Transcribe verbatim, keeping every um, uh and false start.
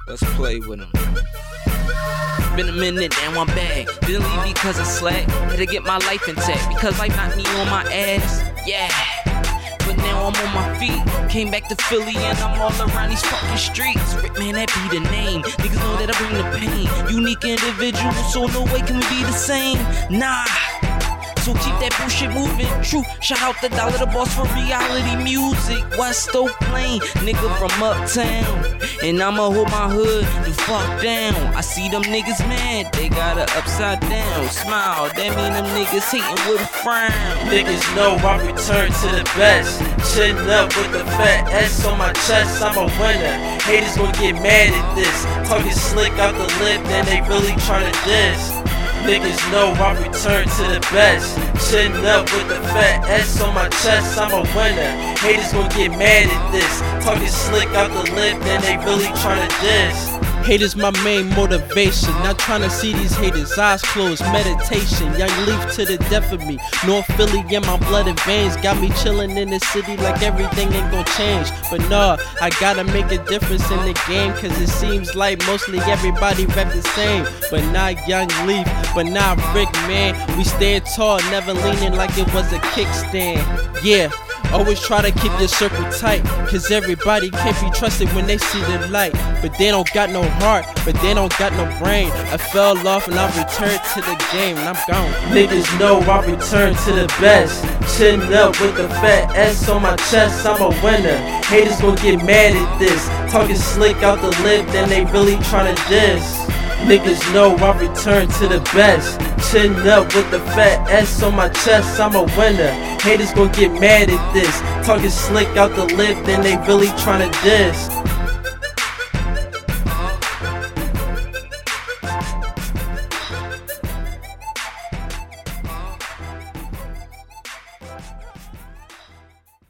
Let's play with him. Been a minute, now I'm back. Didn't leave because of slack. Had to get my life intact because life knocked me on my ass. Yeah. But now I'm on my feet. Came back to Philly and I'm all around these fucking streets. Rick, man, that be the name. Niggas know that I bring the pain. Unique individual, so no way can we be the same. Nah. So keep that bullshit moving. True, shout out the Dollar the Boss for reality music. West Oak Plain, nigga from uptown. And I'ma hold my hood the fuck down. I see them niggas mad, they got a upside down smile. That mean them niggas hating with a frown. Niggas know I return to the best. Chin up with the fat S on my chest, I'm a winner. Haters gon' get mad at this. Talking slick out the lip, then they really tryna diss. Niggas know I return to the best. Chin up with the fat S on my chest, I'm a winner. Haters gon' get mad at this. Talking slick out the lip, then they really tryna diss. Haters my main motivation. Not trying to see these haters, eyes closed, meditation. Young Leaf to the death of me. North Philly in my blood and veins. Got me chillin' in the city like everything ain't gon' change. But nah, I gotta make a difference in the game, cause it seems like mostly everybody rap the same. But not Young Leaf, but not Rick, man. We stand tall, never leaning like it was a kickstand. Yeah. Always try to keep your circle tight, cause everybody can't be trusted when they see the light. But they don't got no heart, but they don't got no brain. I fell off and I returned to the game and I'm gone. Niggas know I return to the best. Chin up with the fat S on my chest, I'm a winner. Haters gon' get mad at this. Talking slick out the lip, then they really tryna diss. Niggas know I return to the best. Chin up with the fat S on my chest, I'm a winner. Haters gon' get mad at this. Talking slick out the lip, then they really tryna diss.